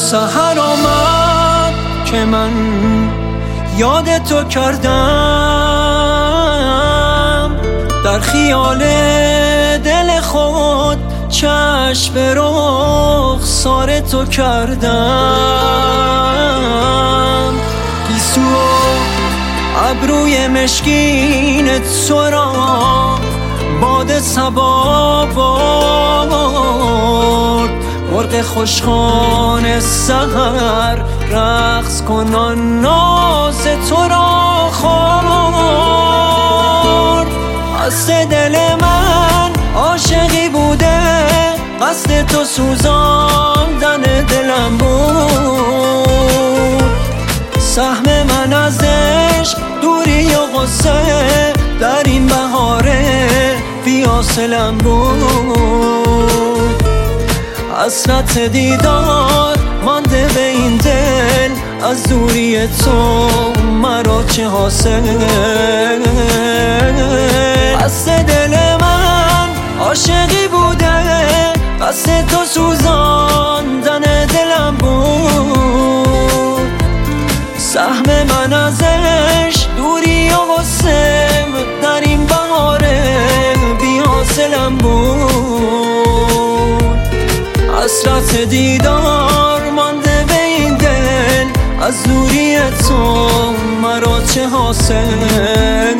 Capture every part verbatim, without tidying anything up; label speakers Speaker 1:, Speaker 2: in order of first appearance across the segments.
Speaker 1: سحر آمد که من یاد تو کردم، در خیال دل خود چشم به رخسار تو کردم. گیسو ابروی مشکین تو را باد صبا برد، مرغ خوشخوان سحر رقص کنان ناز تو را خورد. قصد دل من عاشقی بوده، قصد تو سوزاندن دلم بود. سهم من از عشق دوری و غصه در این بهار بی‌حاصلم بود. حسرت دیدار مانده به این دل، از دوری تو مرا چه حاصل. قصد دل من عاشقی بوده، قصد تو سوزاندن دلم بود. سهم من از عشق دوری و غصه در این بهار بی‌حاصلم بود. حسرت دیدار مانده به این دل، از دوری تو مرا چه حاصل.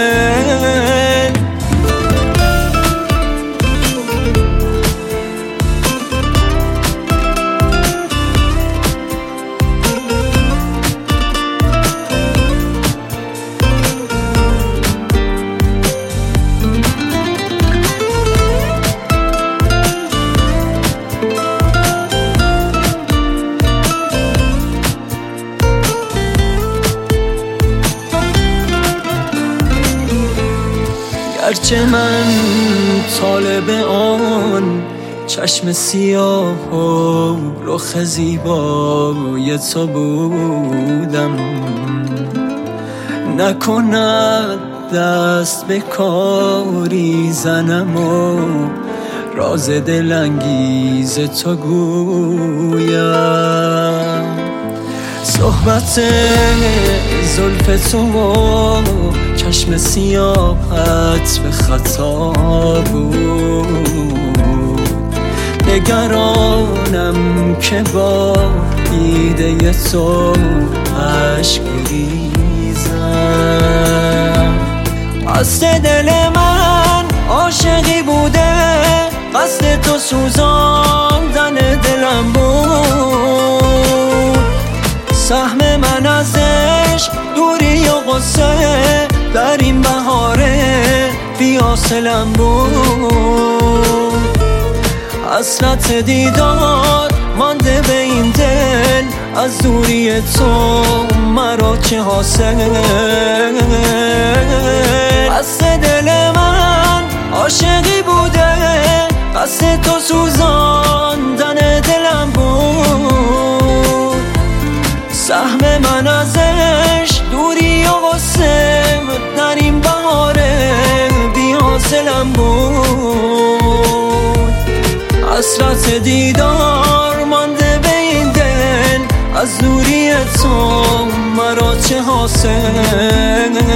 Speaker 1: گرچه من طالب آن چشم سیاه و رخ زیبای تو بودم، نکند دست به کاری زنم و راز دلانگیز تو گویم. صحبت زلف تو و چشم سیاهت به خطا بود. نگرانم که با دیده تو عشق بریزم. قصد دل من عاشقی بوده، قصد تو سوزاندن دلم بود. سهم من از عشق دوری و غصه در این بهار بی‌حاصلم بود. حسرت دیدار مانده به این دل، از دوری تو مرا چه حاصل. قصد دل من عاشقی بوده، قصد تو سوزاندن دلم بود. سهم من از عشق دوری و غصه در این بهار بی‌حاصلم بود. حسرت دیدار مانده به این دل، از دوری تو مرا چه حاصل.